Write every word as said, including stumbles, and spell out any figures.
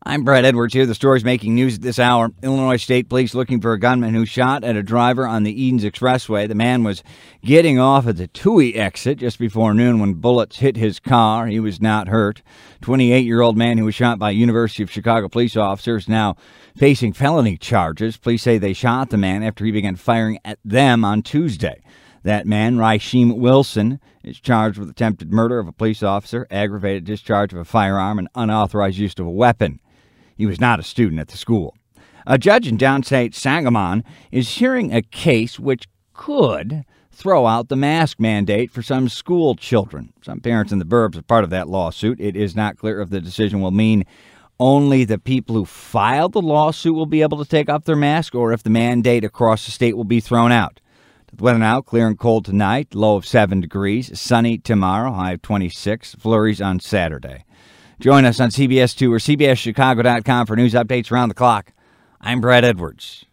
I'm Brad Edwards here. The story's making news at this hour. Illinois State Police looking for a gunman who shot at a driver on the Edens Expressway. The man was getting off at the Toohey exit just before noon when bullets hit his car. He was not hurt. twenty-eight-year-old man who was shot by University of Chicago police officers now facing felony charges. Police say they shot the man after he began firing at them on Tuesday. That man, Raheem Wilson, is charged with attempted murder of a police officer, aggravated discharge of a firearm, and unauthorized use of a weapon. He was not a student at the school. A judge in downstate Sangamon is hearing a case which could throw out the mask mandate for some school children. Some parents in the burbs are part of that lawsuit. It is not clear if the decision will mean only the people who filed the lawsuit will be able to take off their mask or if the mandate across the state will be thrown out. The weather now, clear and cold tonight, low of seven degrees, sunny tomorrow, high of twenty-six, flurries on Saturday. Join us on C B S two or C B S Chicago dot com for news updates around the clock. I'm Brad Edwards.